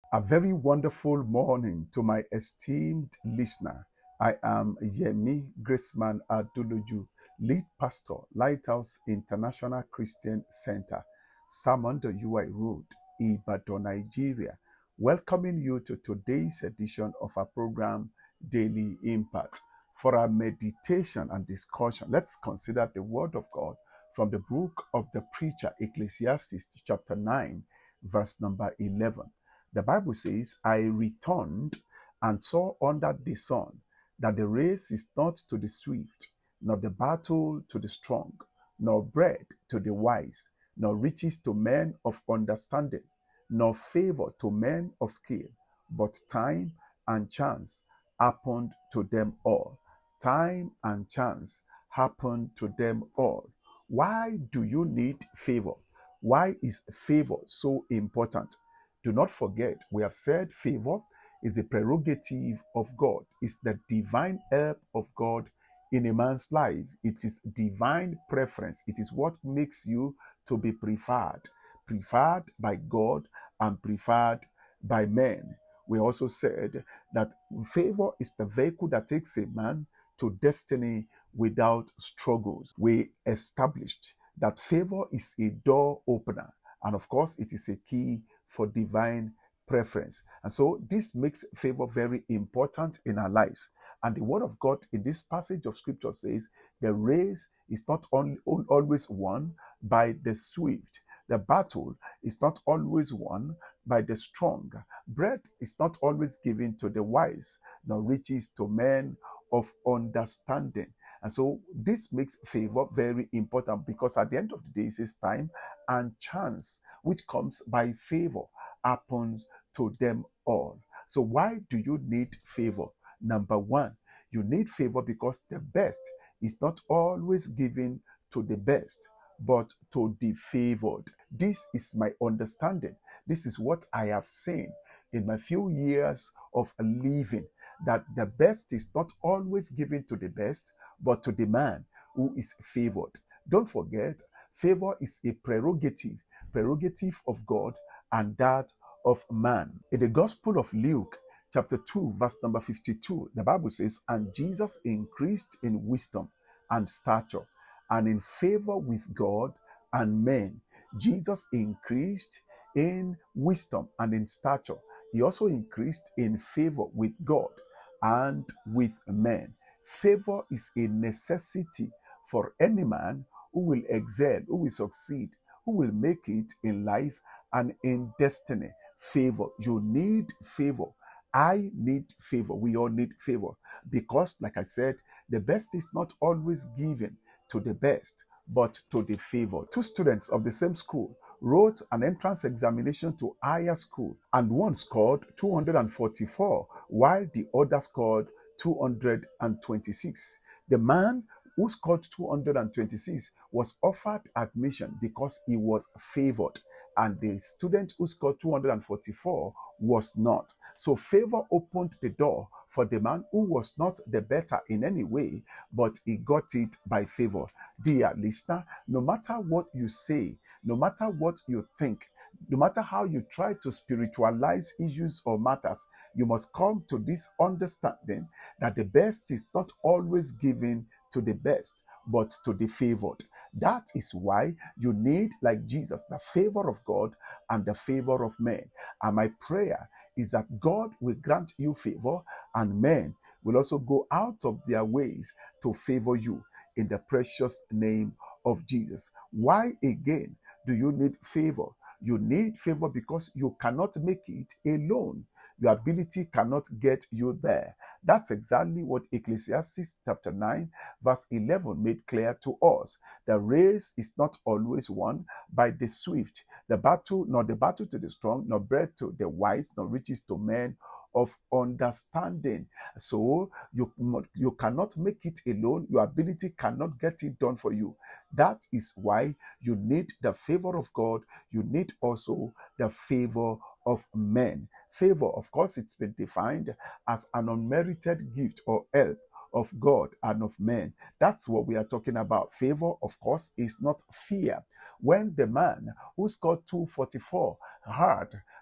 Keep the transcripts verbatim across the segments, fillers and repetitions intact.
A very wonderful morning to my esteemed listener. I am Yemi Graceman Aduluju, lead pastor, Lighthouse International Christian Center, Samondo U I Road, Ibadan, Nigeria, welcoming you to today's edition of our program, Daily Impact. For our meditation and discussion, let's consider the Word of God from the book of the preacher, Ecclesiastes, chapter nine, verse number eleven. The Bible says, I returned and saw under the sun that the race is not to the swift, nor the battle to the strong, nor bread to the wise, nor riches to men of understanding, nor favor to men of skill, but time and chance happened to them all. Time and chance happened to them all. Why do you need favor? Why is favor so important? Do not forget, we have said favor is a prerogative of God. It's the divine help of God in a man's life. It is divine preference. It is what makes you to be preferred. Preferred by God and preferred by men. We also said that favor is the vehicle that takes a man to destiny without struggles. We established that favor is a door opener. And of course, it is a key for divine preference. And so this makes favor very important in our lives. And the word of God in this passage of scripture says, the race is not only, always won by the swift. The battle is not always won by the strong. Bread is not always given to the wise, nor riches to men of understanding. And so this makes favor very important, because at the end of the day, it says time and chance, which comes by favor, happens to them all. So why do you need favor? Number one, you need favor because the best is not always given to the best, but to the favored. This is my understanding. This is what I have seen in my few years of living, that the best is not always given to the best, but to the man who is favored. Don't forget, favor is a prerogative, prerogative of God and that of man. In the Gospel of Luke, chapter two, verse number fifty-two, the Bible says, and Jesus increased in wisdom and stature and in favor with God and men. Jesus increased in wisdom and in stature. He also increased in favor with God and with men. Favor is a necessity for any man who will excel, who will succeed, who will make it in life and in destiny. Favor. You need favor. I need favor. We all need favor. Because, like I said, the best is not always given to the best, but to the favor. Two students of the same school wrote an entrance examination to higher school, and one scored two hundred forty-four, while the other scored two hundred twenty-six. The man who scored two hundred twenty-six was offered admission because he was favored, and the student who scored two hundred forty-four was not. So favor opened the door for the man who was not the better in any way, but he got it by favor. Dear listener, no matter what you say, no matter what you think, no matter how you try to spiritualize issues or matters, you must come to this understanding that the best is not always given to the best, but to the favored. That is why you need, like Jesus, the favor of God and the favor of men. And my prayer is that God will grant you favor, and men will also go out of their ways to favor you, in the precious name of Jesus. Why again do you need favor? You need favor because you cannot make it alone. Your ability cannot get you there. That's exactly what Ecclesiastes chapter nine, verse eleven made clear to us. The race is not always won by the swift, the battle, nor the battle to the strong, nor bread to the wise, nor riches to men of understanding. So you, you cannot make it alone. Your ability cannot get it done for you. That is why you need the favor of God. You need also the favor of men. Favor, of course, it's been defined as an unmerited gift or help of God and of men. That's what we are talking about. Favor, of course, is not fear. When the man who scored two forty-four heard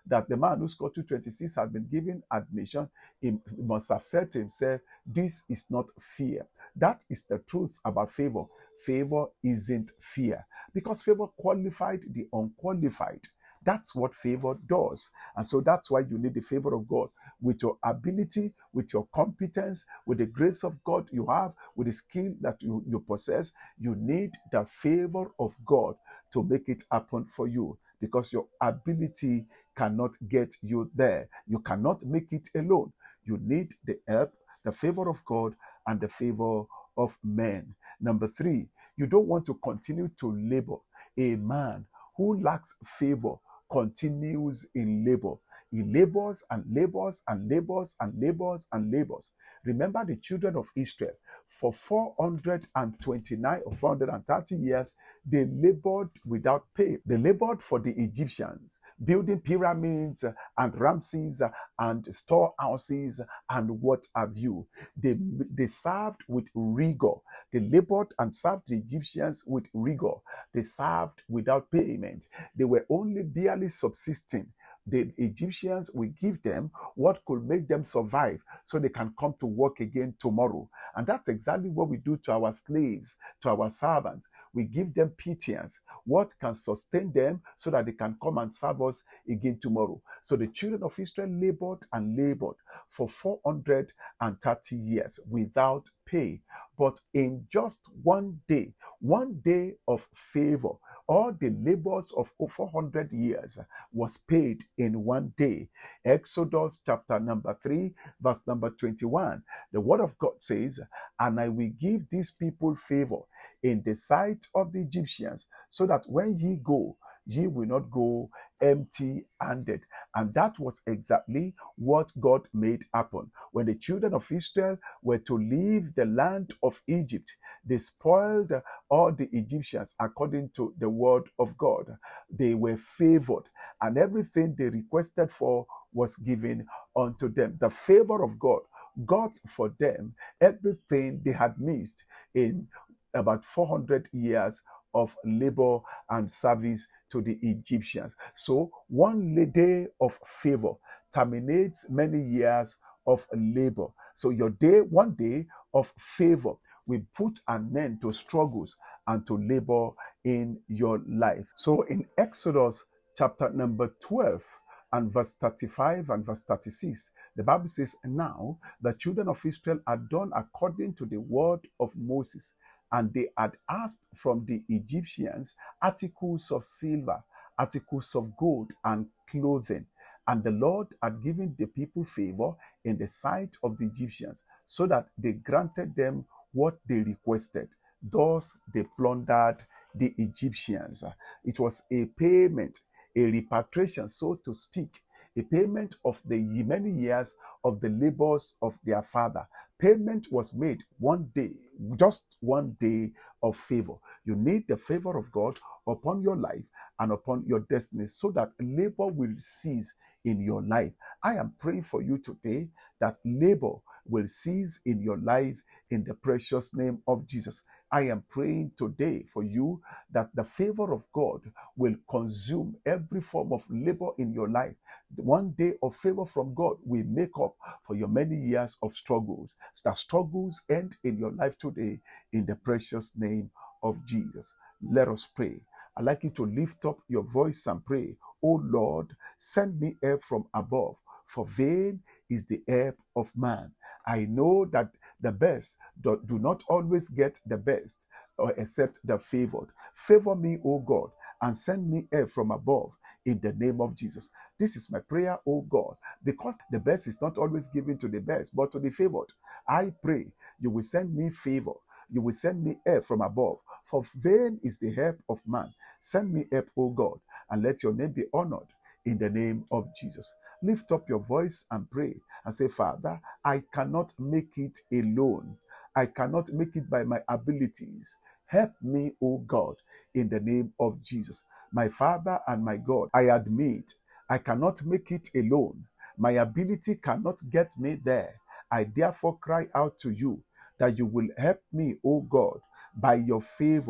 that the man who scored two twenty-six had been given admission, he must have said to himself, this is not fear. That is the truth about favor. Favor isn't fear, because favor qualified the unqualified. That's what favor does. And so that's why you need the favor of God. With your ability, with your competence, with the grace of God you have, with the skill that you, you possess, you need the favor of God to make it happen for you, because your ability cannot get you there. You cannot make it alone. You need the help, the favor of God, and the favor of men. Number three, you don't want to continue to labor. A man who lacks favor continues in labor. He labors and labors and labors and labors and labors. Remember the children of Israel. For four hundred twenty-nine or four hundred thirty years, they labored without pay. They labored for the Egyptians, building pyramids and Ramses and storehouses and what have you. They, they served with rigor. They labored and served the Egyptians with rigor. They served without payment. They were only barely subsisting. The Egyptians will give them what could make them survive so they can come to work again tomorrow. And that's exactly what we do to our slaves, to our servants. We give them pittance, what can sustain them so that they can come and serve us again tomorrow. So the children of Israel labored and labored for four hundred thirty years without pay. But in just one day, one day of favor, all the labors of four hundred years was paid in one day. Exodus chapter number three, verse number twenty-one. The word of God says, and I will give these people favor in the sight of the Egyptians, so that when ye go, ye will not go empty-handed. And that was exactly what God made happen. When the children of Israel were to leave the land of Egypt, they spoiled all the Egyptians according to the word of God. They were favored, and everything they requested for was given unto them. The favor of God got for them everything they had missed in about four hundred years of labor and service to the Egyptians. So one day of favor terminates many years of labor. So your day, one day of favor will put an end to struggles and to labor in your life. So in Exodus chapter number twelve and verse thirty-five and verse thirty-six, the Bible says, now the children of Israel had done according to the word of Moses, and they had asked from the Egyptians articles of silver, articles of gold, and clothing. And the Lord had given the people favor in the sight of the Egyptians, so that they granted them what they requested. Thus they plundered the Egyptians. It was a payment, a repatriation, so to speak, a payment of the many years of the labors of their father. Payment was made one day, just one day of favor. You need the favor of God upon your life and upon your destiny, so that labor will cease in your life. I am praying for you today that labor will cease in your life in the precious name of Jesus. I am praying today for you that the favor of God will consume every form of labor in your life. One day of favor from God will make up for your many years of struggles. The struggles end in your life today in the precious name of Jesus. Let us pray. I'd like you to lift up your voice and pray. Oh Lord, send me help from above, for vain is the help of man. I know that the best do, do not always get the best, or except the favored. Favor me, O God, and send me help from above in the name of Jesus. This is my prayer, O God, because the best is not always given to the best, but to the favored. I pray you will send me favor. You will send me help from above. For vain is the help of man. Send me help, O God, and let your name be honored in the name of Jesus. Lift up your voice and pray and say, Father, I cannot make it alone. I cannot make it by my abilities. Help me, O God, in the name of Jesus. My Father and my God, I admit I cannot make it alone. My ability cannot get me there. I therefore cry out to you that you will help me, O God, by your favor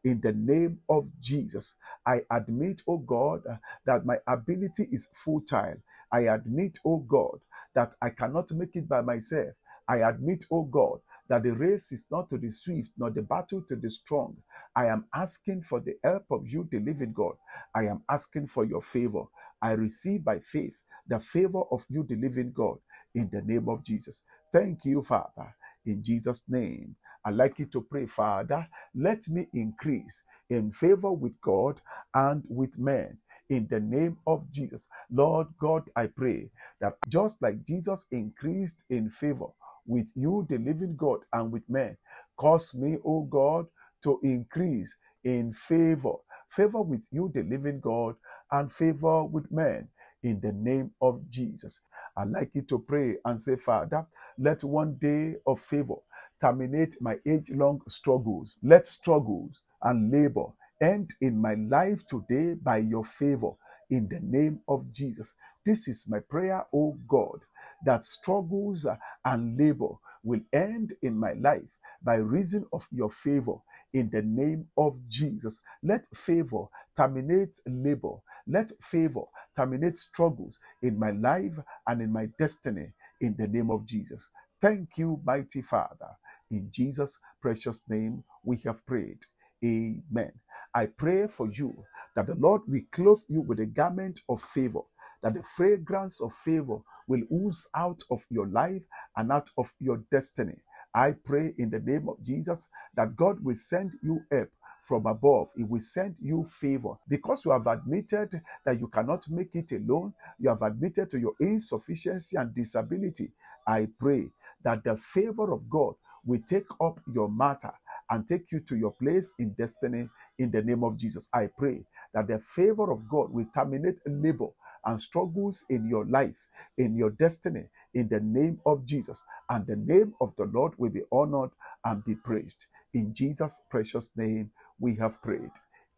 in the name of Jesus. I admit, oh God, uh, that my ability is futile. I admit, oh God, that I cannot make it by myself. I admit, oh God, that the race is not to the swift, nor the battle to the strong. I am asking for the help of you, the living God. I am asking for your favor. I receive by faith the favor of you, the living God, in the name of Jesus. Thank you, Father, in Jesus' name. I'd like you to pray, Father, let me increase in favor with God and with men. In the name of Jesus. Lord God, I pray that just like Jesus increased in favor with you, the living God, and with men, cause me, oh God, to increase in favor. Favor with you, the living God, and favor with men. In the name of Jesus. I'd like you to pray and say, Father, let one day of favor terminate my age-long struggles. Let struggles and labor end in my life today by your favor. In the name of Jesus. This is my prayer, oh God, that struggles and labor will end in my life by reason of your favor. In the name of Jesus. Let favor terminate labor. Let favor terminate struggles in my life and in my destiny. In the name of Jesus. Thank you, mighty Father. In Jesus' precious name we have prayed. Amen. I pray for you that the Lord will clothe you with a garment of favor, that the fragrance of favor will ooze out of your life and out of your destiny. I pray in the name of Jesus that God will send you help from above. He will send you favor because you have admitted that you cannot make it alone. You have admitted to your insufficiency and disability. I pray that the favor of God will take up your matter and take you to your place in destiny in the name of Jesus. I pray that the favor of God will terminate labor and struggles in your life, in your destiny, in the name of Jesus. And the name of the Lord will be honored and be praised. In Jesus' precious name, we have prayed.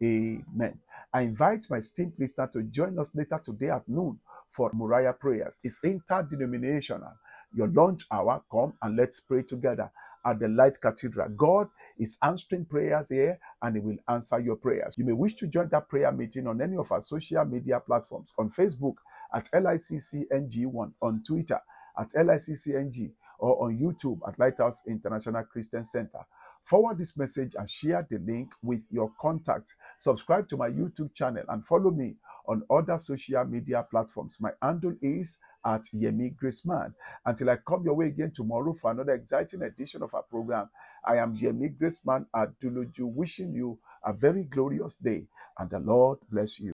Amen. I invite my esteemed listener to join us later today at noon for Moriah prayers. It's interdenominational. Your lunch hour, come and let's pray together at the Light Cathedral. God is answering prayers here and He will answer your prayers. You may wish to join that prayer meeting on any of our social media platforms, on Facebook at L I C C N G one, on Twitter at L I C C N G, or on YouTube at Lighthouse International Christian Center. Forward this message and share the link with your contacts. Subscribe to my YouTube channel and follow me on other social media platforms. My handle is at Yemi Graceman. Until I come your way again tomorrow for another exciting edition of our program, I am Yemi Graceman at Duluju, wishing you a very glorious day and the Lord bless you.